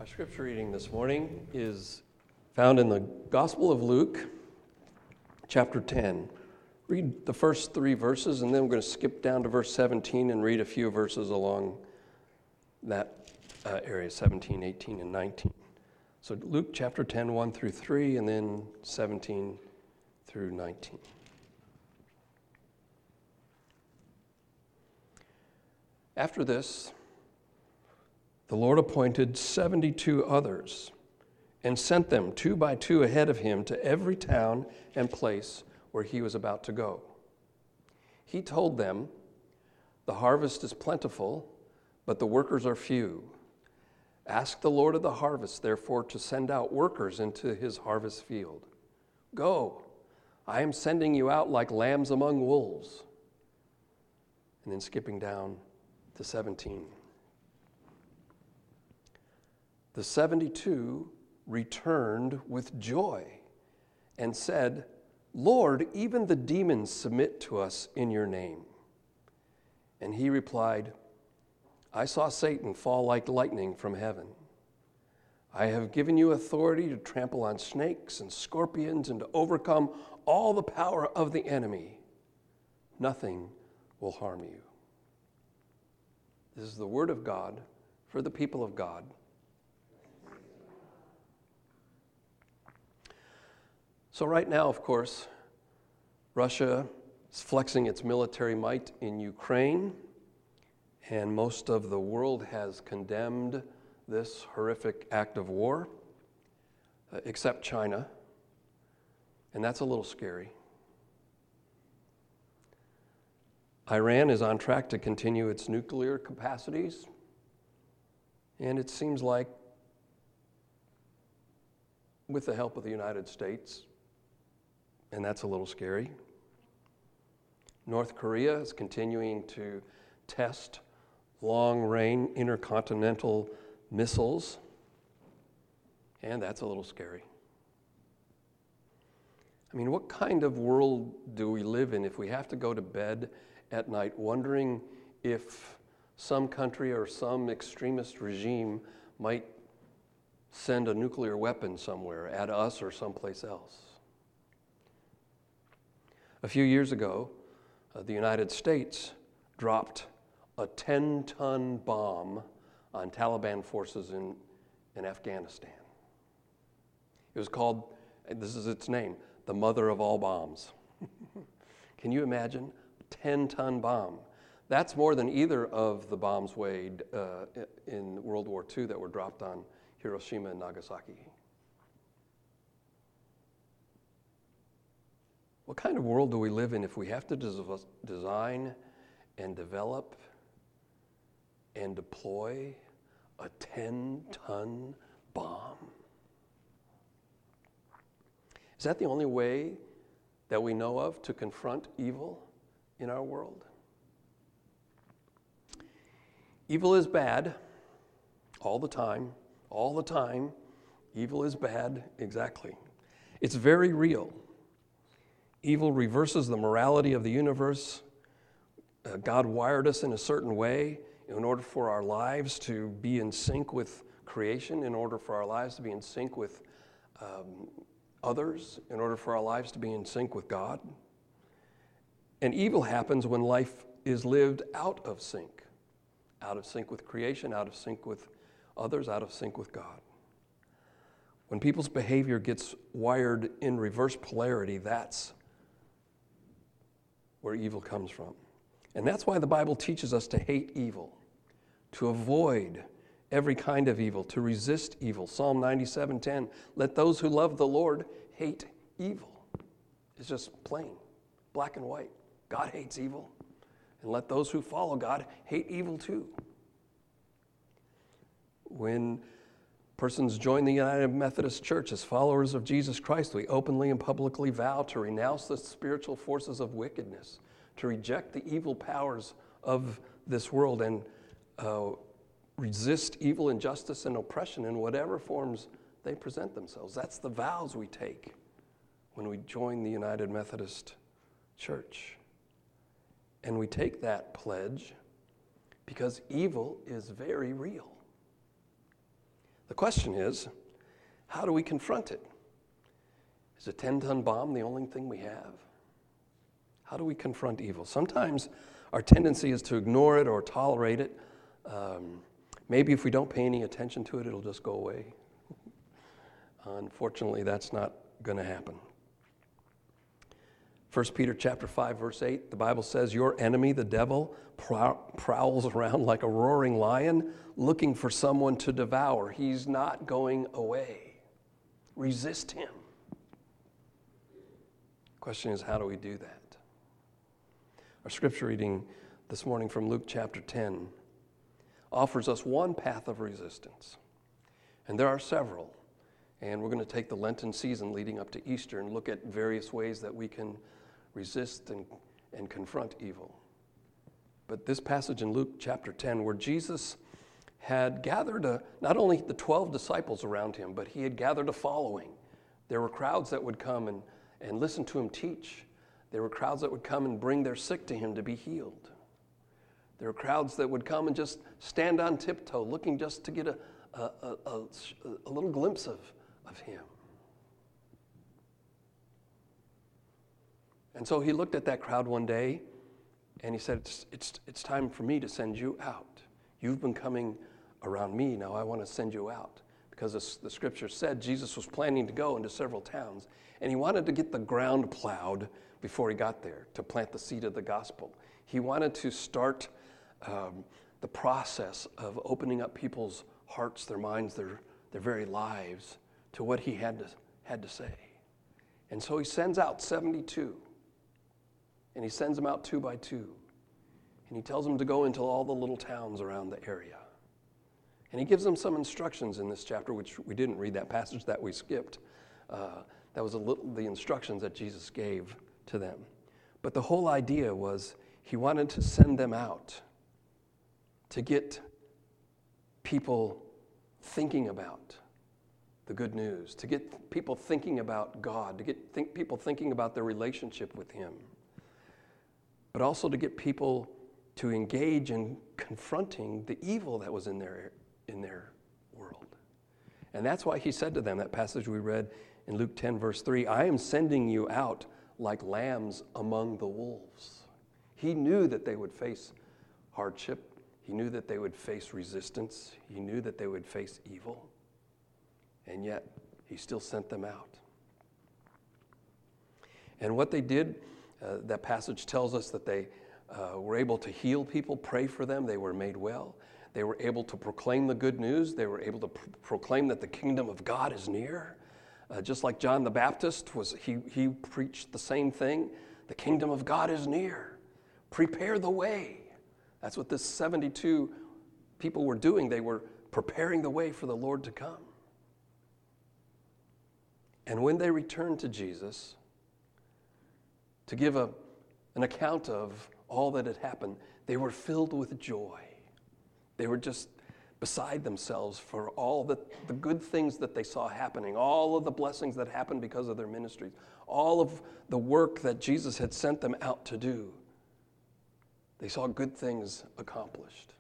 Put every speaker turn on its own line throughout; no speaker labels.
Our scripture reading this morning is found in the Gospel of Luke, chapter 10. Read the first 3 verses, and then we're going to skip down to verse 17 and read a few verses along that area, 17, 18, and 19. So Luke chapter 10, 1 through 3, and then 17 through 19. After this, the Lord appointed 72 others and sent them 2 by 2 ahead of him to every town and place where he was about to go. He told them, "The harvest is plentiful, but the workers are few. Ask the Lord of the harvest, therefore, to send out workers into his harvest field. Go, I am sending you out like lambs among wolves." And then skipping down to 17. The 72 returned with joy and said, "Lord, even the demons submit to us in your name." And he replied, "I saw Satan fall like lightning from heaven. I have given you authority to trample on snakes and scorpions and to overcome all the power of the enemy. Nothing will harm you." This is the word of God for the people of God. So right now, of course, Russia is flexing its military might in Ukraine, and most of the world has condemned this horrific act of war, except China, and that's a little scary. Iran is on track to continue its nuclear capacities, and it seems like, with the help of the United States, and that's a little scary. North Korea is continuing to test long-range intercontinental missiles, and that's a little scary. I mean, what kind of world do we live in if we have to go to bed at night wondering if some country or some extremist regime might send a nuclear weapon somewhere at us or someplace else? A few years ago, the United States dropped a 10-ton bomb on Taliban forces in Afghanistan. It was called, this is its name, the mother of all bombs. Can you imagine? A 10-ton bomb. That's more than either of the bombs weighed in World War II that were dropped on Hiroshima and Nagasaki. What kind of world do we live in if we have to design and develop and deploy a 10-ton bomb? Is that the only way that we know of to confront evil in our world? Evil is bad all the time. All the time, evil is bad, exactly. It's very real. Evil reverses the morality of the universe. God wired us in a certain way in order for our lives to be in sync with creation, in order for our lives to be in sync with others, in order for our lives to be in sync with God. And evil happens when life is lived out of sync with creation, out of sync with others, out of sync with God. When people's behavior gets wired in reverse polarity, that's where evil comes from. And that's why the Bible teaches us to hate evil, to avoid every kind of evil, to resist evil. Psalm 97:10, "Let those who love the Lord hate evil." It's just plain, black and white. God hates evil. And let those who follow God hate evil too. When persons join the United Methodist Church as followers of Jesus Christ, we openly and publicly vow to renounce the spiritual forces of wickedness, to reject the evil powers of this world, and resist evil, injustice, and oppression in whatever forms they present themselves. That's the vows we take when we join the United Methodist Church. And we take that pledge because evil is very real. The question is, how do we confront it? Is a 10-ton bomb the only thing we have? How do we confront evil? Sometimes our tendency is to ignore it or tolerate it. Maybe if we don't pay any attention to it, it'll just go away. Unfortunately, that's not going to happen. 1 Peter chapter 5, verse 8, the Bible says, your enemy, the devil, prowls around like a roaring lion, looking for someone to devour. He's not going away. Resist him. Question is, how do we do that? Our scripture reading this morning from Luke chapter 10 offers us one path of resistance. And there are several. And we're going to take the Lenten season leading up to Easter and look at various ways that we can resist and confront evil. But this passage in Luke chapter 10, where Jesus had gathered not only the 12 disciples around him, but he had gathered a following. There were crowds that would come and listen to him teach. There were crowds that would come and bring their sick to him to be healed. There were crowds that would come and just stand on tiptoe, looking just to get a little glimpse of him. And so he looked at that crowd one day and he said, it's time for me to send you out. You've been coming around me, now I want to send you out. Because the scripture said Jesus was planning to go into several towns, and he wanted to get the ground plowed before he got there to plant the seed of the gospel. He wanted to start the process of opening up people's hearts, their minds, their very lives to what he had to say. And so he sends out 72. And he sends them out 2 by 2. And he tells them to go into all the little towns around the area. And he gives them some instructions in this chapter, which we didn't read that passage that we skipped. That was the instructions that Jesus gave to them. But the whole idea was he wanted to send them out to get people thinking about the good news, to get people thinking about God, to get people thinking about their relationship with him, but also to get people to engage in confronting the evil that was in their world. And that's why he said to them, that passage we read in Luke 10, verse 3, I am sending you out like lambs among the wolves. He knew that they would face hardship. He knew that they would face resistance. He knew that they would face evil. And yet, he still sent them out. And what they did, that passage tells us that they were able to heal people, pray for them. They were made well. They were able to proclaim the good news. They were able to proclaim that the kingdom of God is near. Just like John the Baptist, he preached the same thing. The kingdom of God is near. Prepare the way. That's what this 72 people were doing. They were preparing the way for the Lord to come. And when they returned to Jesus to give an account of all that had happened, they were filled with joy. They were just beside themselves for all the good things that they saw happening, all of the blessings that happened because of their ministries, all of the work that Jesus had sent them out to do. They saw good things accomplished.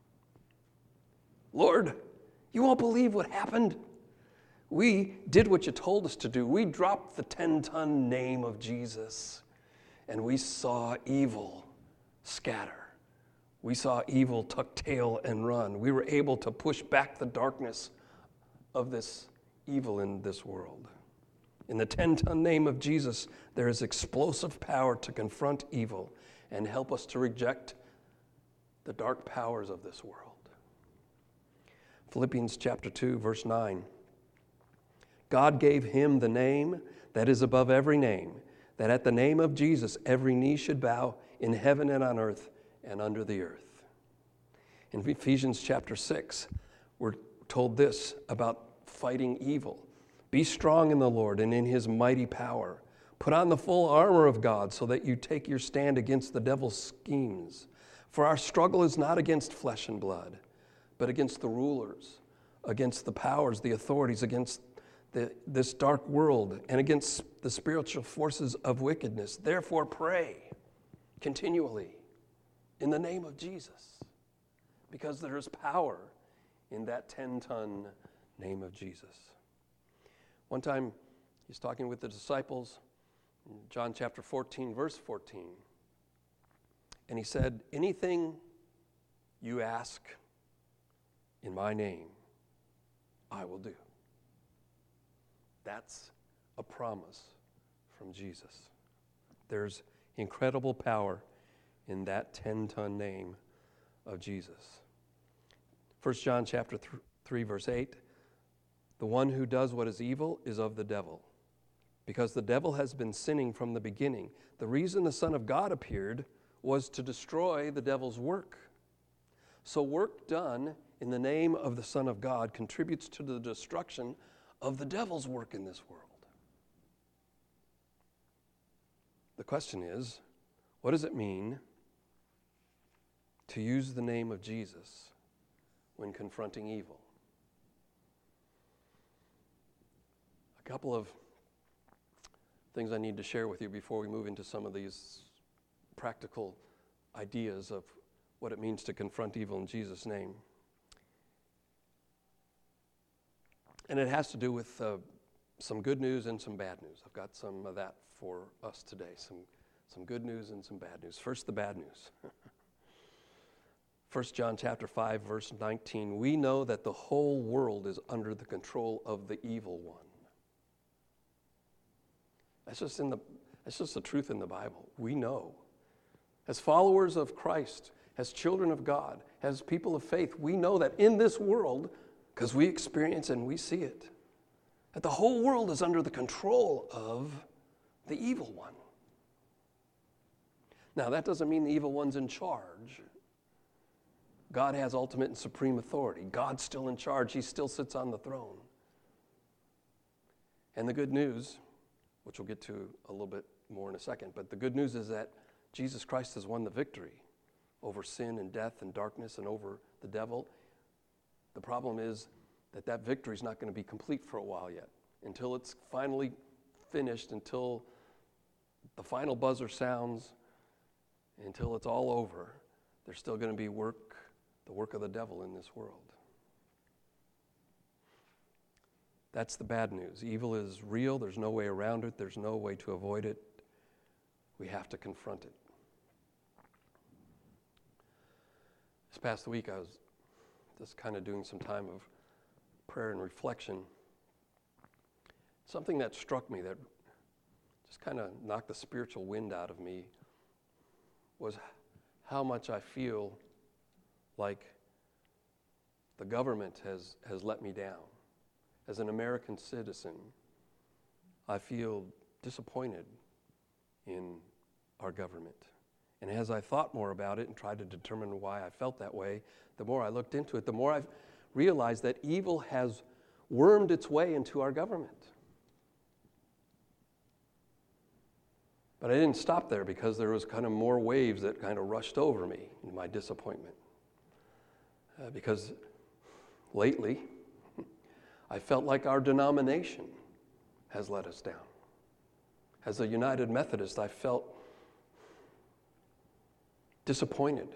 Lord, you won't believe what happened. We did what you told us to do. We dropped the 10-ton name of Jesus, and we saw evil scatter. We saw evil tuck tail and run. We were able to push back the darkness of this evil in this world. In the 10-ton name of Jesus, there is explosive power to confront evil and help us to reject the dark powers of this world. Philippians chapter 2, verse 9. God gave him the name that is above every name, that at the name of Jesus every knee should bow in heaven and on earth and under the earth. In Ephesians chapter 6, we're told this about fighting evil. Be strong in the Lord and in his mighty power. Put on the full armor of God so that you take your stand against the devil's schemes. For our struggle is not against flesh and blood, but against the rulers, against the powers, the authorities, against this dark world, and against the spiritual forces of wickedness. Therefore pray continually in the name of Jesus, because there is power in that 10-ton name of Jesus. One time, he's talking with the disciples, in John chapter 14, verse 14. And he said, anything you ask in my name, I will do. That's a promise from Jesus. There's incredible power in that 10-ton name of Jesus. 1 John chapter 3, verse 8, the one who does what is evil is of the devil, because the devil has been sinning from the beginning. The reason the Son of God appeared was to destroy the devil's work. So work done in the name of the Son of God contributes to the destruction of the devil's work in this world. The question is, what does it mean to use the name of Jesus when confronting evil? A couple of things I need to share with you before we move into some of these practical ideas of what it means to confront evil in Jesus' name. And it has to do with some good news and some bad news. I've got some of that for us today, some good news and some bad news. First, the bad news. 1 John chapter 5, verse 19, we know that the whole world is under the control of the evil one. That's just the truth in the Bible. We know. As followers of Christ, as children of God, as people of faith, we know that in this world, because we experience and we see it, that the whole world is under the control of the evil one. Now, that doesn't mean the evil one's in charge. God has ultimate and supreme authority. God's still in charge. He still sits on the throne. And the good news, which we'll get to a little bit more in a second, but the good news is that Jesus Christ has won the victory over sin and death and darkness and over the devil. The problem is that victory is not going to be complete for a while yet. Until it's finally finished, until the final buzzer sounds, until it's all over, there's still going to be the work of the devil in this world. That's the bad news. Evil is real. There's no way around it. There's no way to avoid it. We have to confront it. This past week, I was just kind of doing some time of prayer and reflection. Something that struck me that just kind of knocked the spiritual wind out of me was how much I feel like the government has let me down. As an American citizen, I feel disappointed in our government. And as I thought more about it and tried to determine why I felt that way, the more I looked into it, the more I've realized that evil has wormed its way into our government. But I didn't stop there because there was kind of more waves that kind of rushed over me in my disappointment. Because lately, I felt like our denomination has let us down. As a United Methodist, I felt disappointed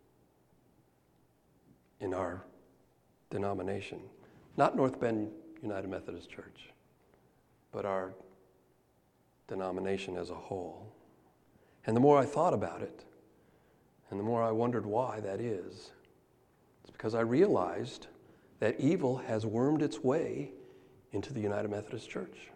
in our denomination. Not North Bend United Methodist Church, but our denomination as a whole. And the more I thought about it, and the more I wondered why that is, it's because I realized that evil has wormed its way into the United Methodist Church.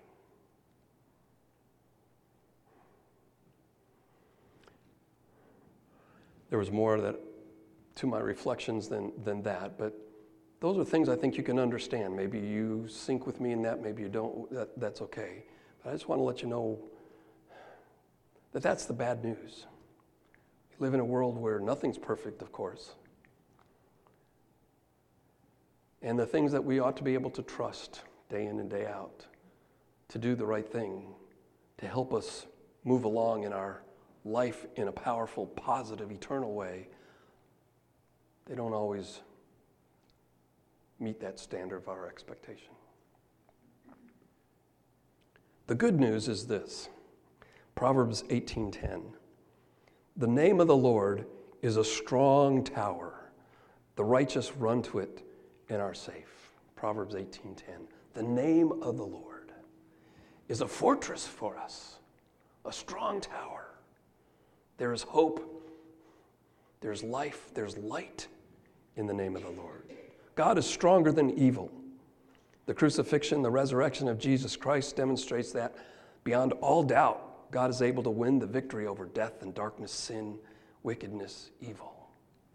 There was more to my reflections than that, but those are things I think you can understand. Maybe you sync with me in that, maybe you don't, that's okay. But I just want to let you know that that's the bad news. We live in a world where nothing's perfect, of course. And the things that we ought to be able to trust day in and day out, to do the right thing, to help us move along in our life in a powerful, positive, eternal way, they don't always meet that standard of our expectation. The good news is this, Proverbs 18:10. The name of the Lord is a strong tower. The righteous run to it and are safe. Proverbs 18:10. The name of the Lord is a fortress for us, a strong tower. There is hope, there's life, there's light in the name of the Lord. God is stronger than evil. The crucifixion, the resurrection of Jesus Christ demonstrates that beyond all doubt, God is able to win the victory over death and darkness, sin, wickedness, evil.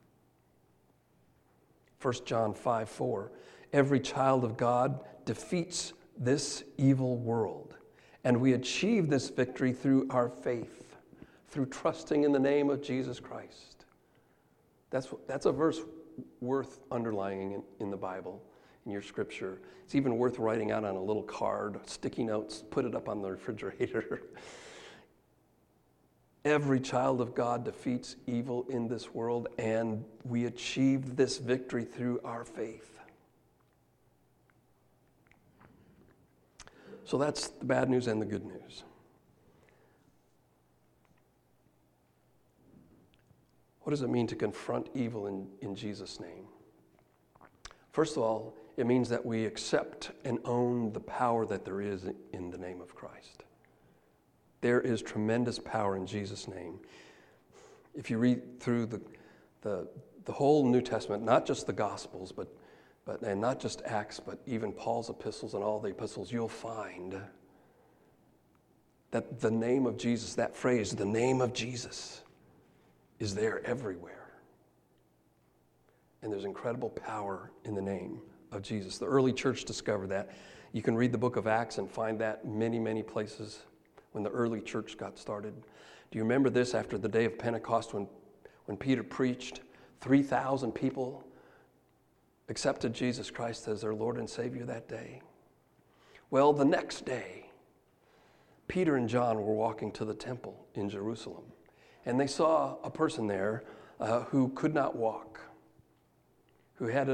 1 John 5:4, every child of God defeats this evil world, and we achieve this victory through our faith, through trusting in the name of Jesus Christ. That's a verse worth underlining in the Bible, in your scripture. It's even worth writing out on a little card, sticky notes, put it up on the refrigerator. Every child of God defeats evil in this world, and we achieve this victory through our faith. So that's the bad news and the good news. What does it mean to confront evil in Jesus' name? First of all, it means that we accept and own the power that there is in the name of Christ. There is tremendous power in Jesus' name. If you read through the whole New Testament, not just the Gospels, and not just Acts, but even Paul's epistles and all the epistles, you'll find that the name of Jesus, that phrase, the name of Jesus, is there everywhere. And there's incredible power in the name of Jesus. The early church discovered that. You can read the book of Acts and find that many, many places when the early church got started. Do you remember this after the day of Pentecost when Peter preached? 3,000 people accepted Jesus Christ as their Lord and Savior that day. Well, the next day, Peter and John were walking to the temple in Jerusalem, and they saw a person there who could not walk, who had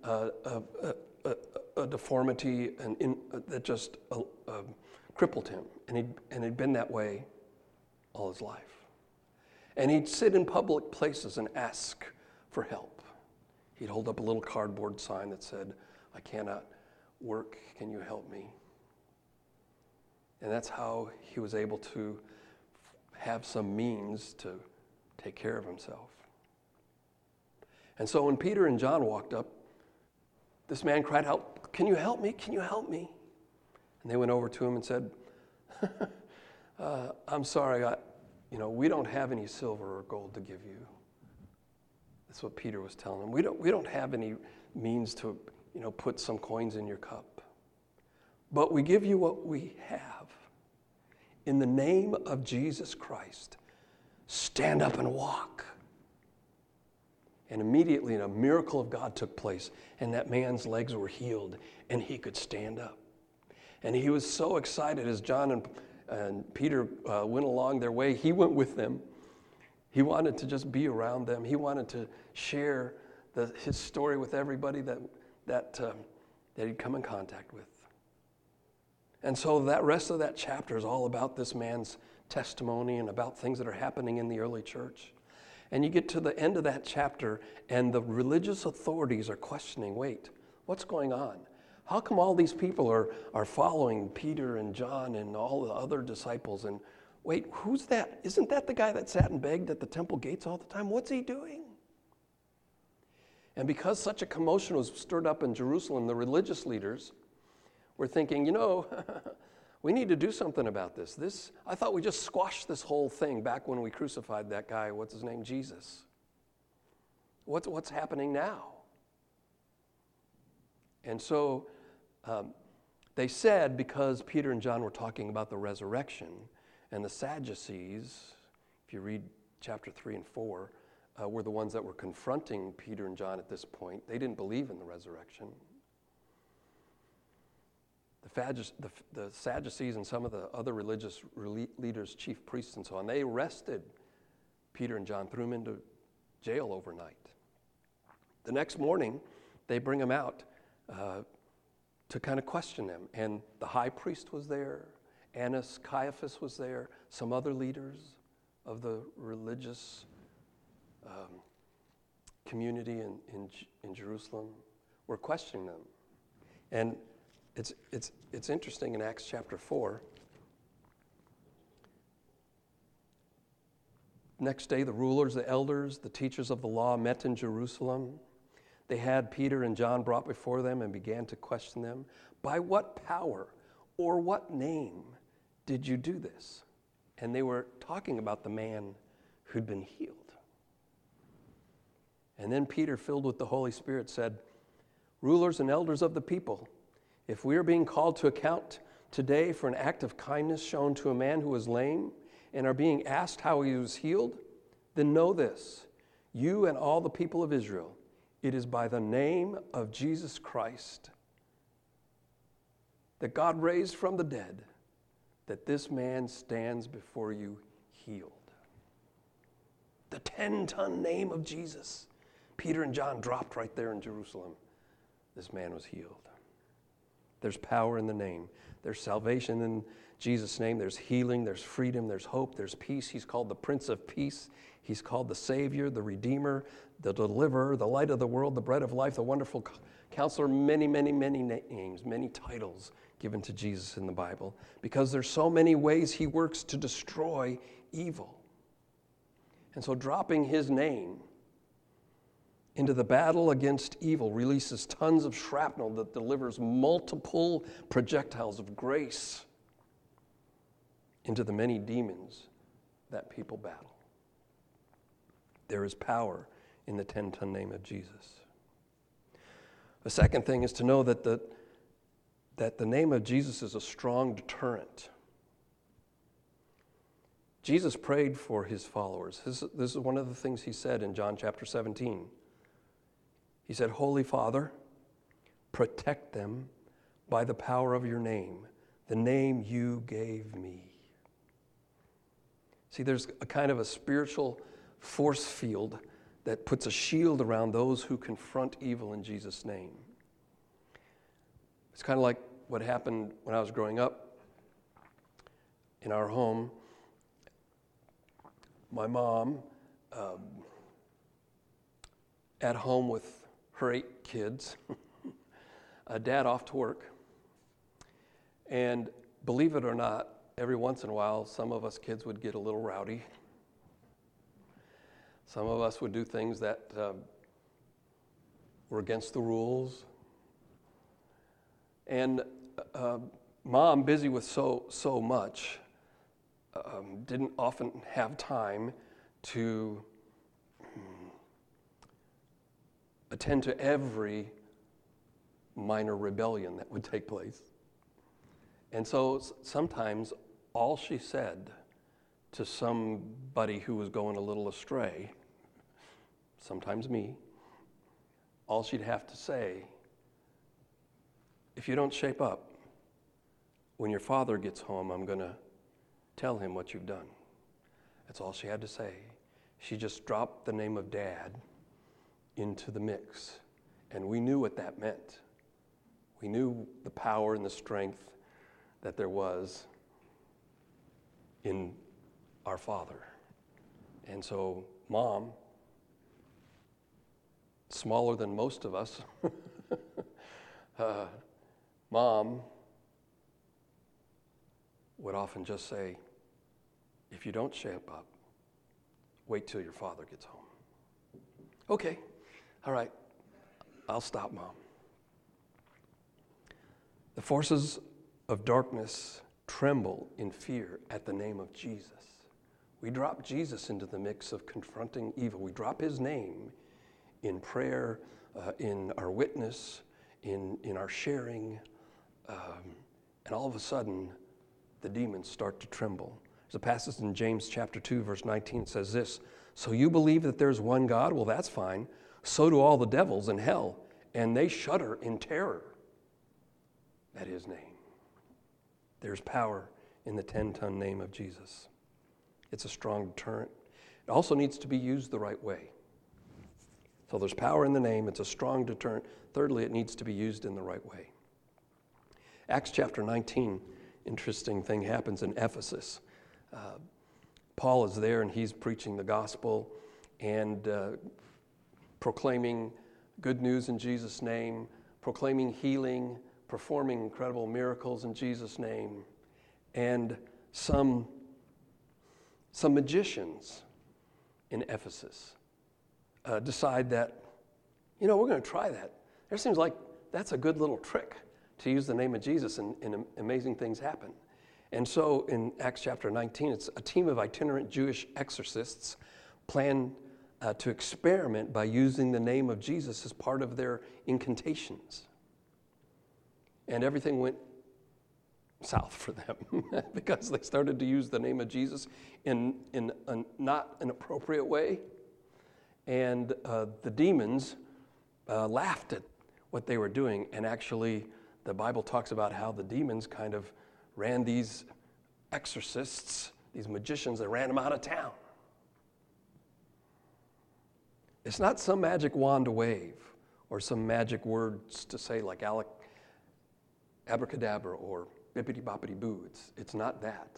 a deformity that just crippled him, and he'd been that way all his life. And he'd sit in public places and ask for help. He'd hold up a little cardboard sign that said, "I cannot work, can you help me?" And that's how he was able to have some means to take care of himself. And so when Peter and John walked up, this man cried out, "Can you help me? Can you help me?" And they went over to him and said, "I'm sorry, we don't have any silver or gold to give you." That's what Peter was telling them. We don't have any means to, put some coins in your cup. But we give you what we have. In the name of Jesus Christ, stand up and walk. And immediately a miracle of God took place, and that man's legs were healed, and he could stand up. And he was so excited as John and Peter went along their way. He went with them. He wanted to just be around them. He wanted to share his story with everybody that he'd come in contact with. And so that rest of that chapter is all about this man's testimony and about things that are happening in the early church. And you get to the end of that chapter, and the religious authorities are questioning, wait, what's going on? How come all these people are following Peter and John and all the other disciples? And wait, who's that? Isn't that the guy that sat and begged at the temple gates all the time? What's he doing? And because such a commotion was stirred up in Jerusalem, the religious leaders were thinking, we need to do something about this. I thought we just squashed this whole thing back when we crucified that guy, what's his name, Jesus. What's happening now? And so they said, because Peter and John were talking about the resurrection, and the Sadducees, if you read chapter 3 and 4, were the ones that were confronting Peter and John at this point. They didn't believe in the resurrection. The Sadducees and some of the other religious leaders, chief priests and so on, they arrested Peter and John, threw them into jail overnight. The next morning, they bring them out to kind of question them. And the high priest was there, Annas, Caiaphas was there, some other leaders of the religious community in Jerusalem were questioning them. And it's interesting in Acts chapter 4. Next day, the rulers, the elders, the teachers of the law met in Jerusalem. They had Peter and John brought before them and began to question them. By what power or what name did you do this? And they were talking about the man who'd been healed. And then Peter, filled with the Holy Spirit, said, rulers and elders of the people, if we are being called to account today for an act of kindness shown to a man who was lame and are being asked how he was healed, then know this, you and all the people of Israel, it is by the name of Jesus Christ that God raised from the dead that this man stands before you healed. The 10-ton name of Jesus. Peter and John dropped right there in Jerusalem. This man was healed. There's power in the name. There's salvation in Jesus' name. There's healing. There's freedom. There's hope. There's peace. He's called the Prince of Peace. He's called the Savior, the Redeemer, the Deliverer, the Light of the World, the Bread of Life, the Wonderful Counselor. Many, many, many names, many titles given to Jesus in the Bible, because there's so many ways he works to destroy evil. And so dropping his name into the battle against evil releases tons of shrapnel that delivers multiple projectiles of grace into the many demons that people battle. There is power in the 10-ton name of Jesus. The second thing is to know that the name of Jesus is a strong deterrent. Jesus prayed for his followers. This is one of the things he said in John chapter 17. He said, Holy Father, protect them by the power of your name, the name you gave me. See, there's a kind of a spiritual force field that puts a shield around those who confront evil in Jesus' name. It's kind of like what happened when I was growing up in our home. My mom, at home with her 8 kids, dad off to work. And believe it or not, every once in a while, some of us kids would get a little rowdy. Some of us would do things that were against the rules. And Mom, busy with so much, didn't often have time to attend to every minor rebellion that would take place. And so sometimes all she said to somebody who was going a little astray, sometimes me, all she'd have to say, if you don't shape up, when your father gets home, I'm going to tell him what you've done. That's all she had to say. She just dropped the name of Dad into the mix, and we knew what that meant. We knew the power and the strength that there was in our Father. And so Mom, smaller than most of us, Mom would often just say, if you don't shape up, wait till your father gets home. Okay, all right, I'll stop, Mom. The forces of darkness tremble in fear at the name of Jesus. We drop Jesus into the mix of confronting evil. We drop his name in prayer, in our witness, in our sharing, and all of a sudden, the demons start to tremble. There's a passage in James chapter 2, verse 19, that says this, so you believe that there's one God? Well, that's fine. So do all the devils in hell, and they shudder in terror at his name. There's power in the 10-ton name of Jesus. It's a strong deterrent. It also needs to be used the right way. So there's power in the name. It's a strong deterrent. Thirdly, it needs to be used in the right way. Acts chapter 19, interesting thing happens in Ephesus. Paul is there and he's preaching the gospel and proclaiming good news in Jesus' name, proclaiming healing, performing incredible miracles in Jesus' name, and some magicians in Ephesus decide that, we're going to try that. It seems like that's a good little trick to use the name of Jesus and amazing things happen. And so in Acts chapter 19, it's a team of itinerant Jewish exorcists plan to experiment by using the name of Jesus as part of their incantations. And everything went south for them because they started to use the name of Jesus in not an appropriate way. And the demons laughed at what they were doing. And actually, the Bible talks about how the demons kind of ran these exorcists, these magicians, that ran them out of town. It's not some magic wand to wave or some magic words to say like abracadabra or bippity-boppity-boo. It's not that.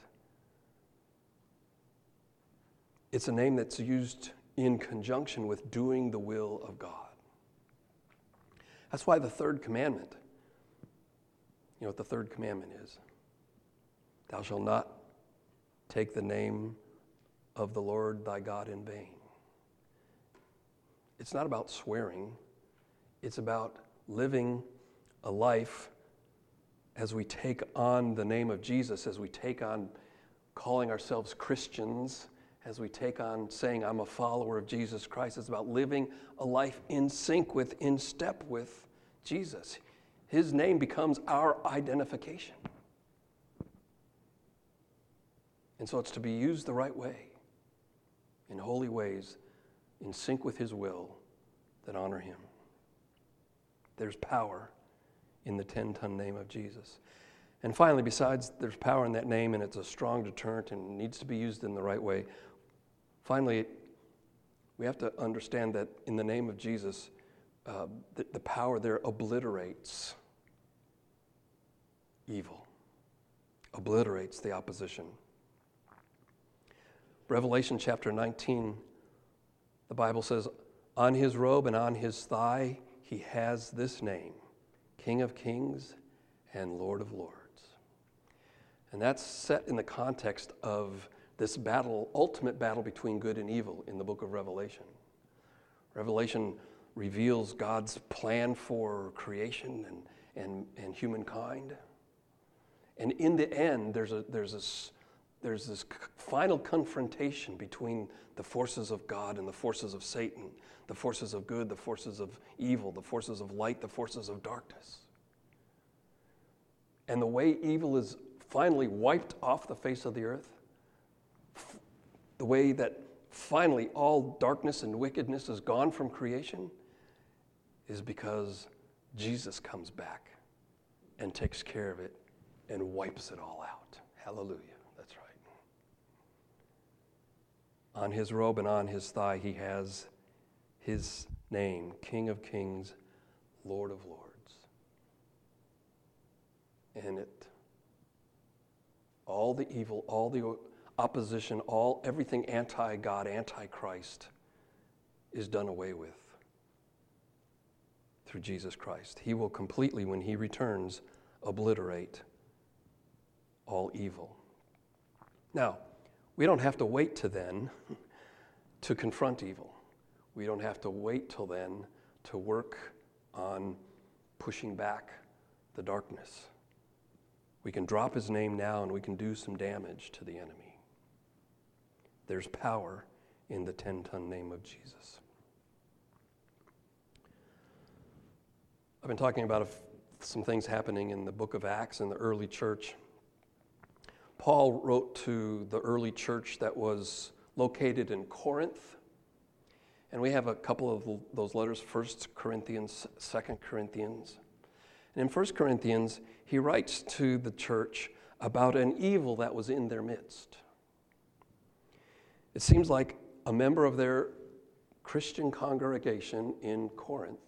It's a name that's used in conjunction with doing the will of God. That's why the third commandment, you know what the third commandment is? Thou shalt not take the name of the Lord thy God in vain. It's not about swearing. It's about living a life as we take on the name of Jesus, as we take on calling ourselves Christians, as we take on saying, I'm a follower of Jesus Christ. It's about living a life in sync with, in step with Jesus. His name becomes our identification. And so it's to be used the right way, in holy ways, in sync with his will, that honor him. There's power in the 10-ton name of Jesus. And finally, besides there's power in that name, and it's a strong deterrent and needs to be used in the right way, finally, we have to understand that in the name of Jesus, the power there obliterates evil, obliterates the opposition. Revelation chapter 19, the Bible says, on his robe and on his thigh, he has this name, King of Kings and Lord of Lords. And that's set in the context of this battle, ultimate battle between good and evil in the book of Revelation. Revelation reveals God's plan for creation and humankind. And in the end, there's this final confrontation between the forces of God and the forces of Satan, the forces of good, the forces of evil, the forces of light, the forces of darkness. And the way evil is finally wiped off the face of the earth, the way that finally all darkness and wickedness is gone from creation, is because Jesus comes back and takes care of it and wipes it all out. Hallelujah. That's right. On his robe and on his thigh, he has his name, King of Kings, Lord of Lords. And all the evil, all the opposition, everything anti-God, anti-Christ is done away with through Jesus Christ. He will completely, when he returns, obliterate all evil. Now, we don't have to wait to then to confront evil. We don't have to wait till then to work on pushing back the darkness. We can drop his name now and we can do some damage to the enemy. There's power in the 10-ton name of Jesus. I've been talking about some things happening in the book of Acts in the early church. Paul wrote to the early church that was located in Corinth. And we have a couple of those letters, 1 Corinthians, 2 Corinthians. And in 1 Corinthians, he writes to the church about an evil that was in their midst. It seems like a member of their Christian congregation in Corinth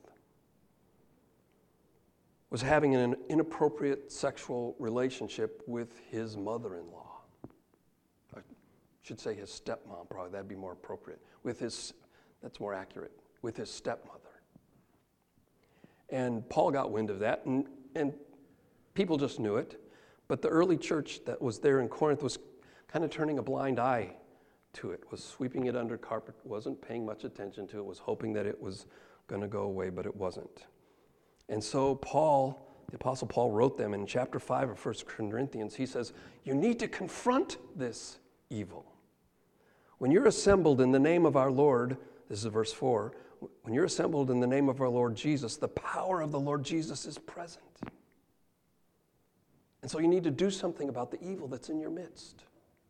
was having an inappropriate sexual relationship with his mother-in-law. I should say his stepmom, probably that'd be more appropriate. That's more accurate, with his stepmother. And Paul got wind of that, and People just knew it. But the early church that was there in Corinth was kind of turning a blind eye to it, was sweeping it under carpet, wasn't paying much attention to it, was hoping that it was going to go away, but it wasn't. And so Paul, the Apostle Paul, wrote them in chapter 5 of 1 Corinthians. He says, you need to confront this evil. When you're assembled in the name of our Lord, this is verse 4, when you're assembled in the name of our Lord Jesus, the power of the Lord Jesus is present. And so you need to do something about the evil that's in your midst.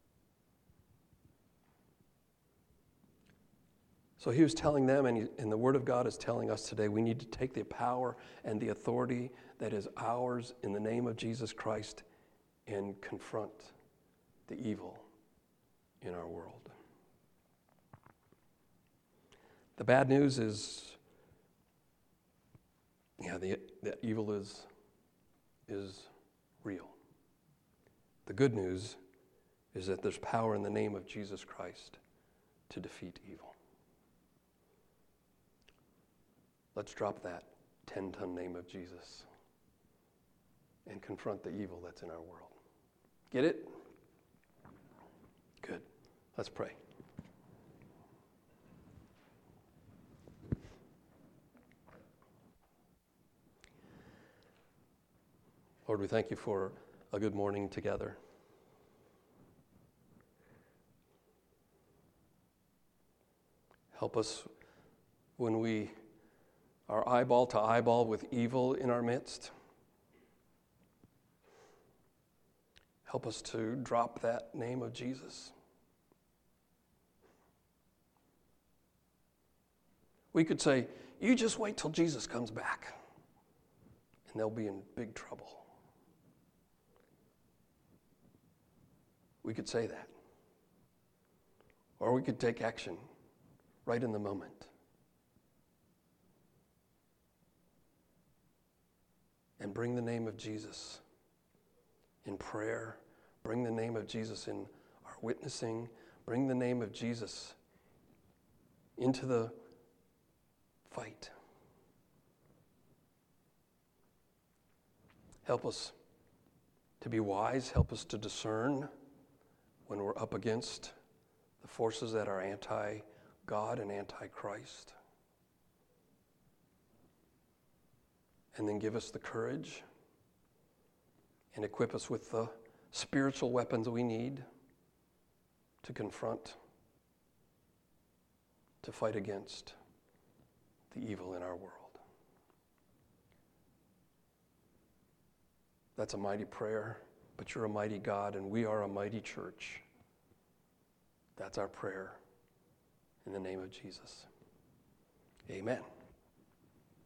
So he was telling them, and the Word of God is telling us today, we need to take the power and the authority that is ours in the name of Jesus Christ and confront the evil in our world. The bad news is, that evil is real. The good news is that there's power in the name of Jesus Christ to defeat evil. Let's drop that 10-ton name of Jesus and confront the evil that's in our world. Get it? Good. Let's pray. Lord, we thank you for a good morning together. Help us when we are eyeball to eyeball with evil in our midst. Help us to drop that name of Jesus. We could say, you just wait till Jesus comes back, and they'll be in big trouble. We could say that. Or we could take action right in the moment. And bring the name of Jesus in prayer. Bring the name of Jesus in our witnessing. Bring the name of Jesus into the fight. Help us to be wise. Help us to discern when we're up against the forces that are anti-God and anti-Christ. And then give us the courage and equip us with the spiritual weapons we need to confront, to fight against the evil in our world. That's a mighty prayer, but you're a mighty God, and we are a mighty church. That's our prayer in the name of Jesus. Amen.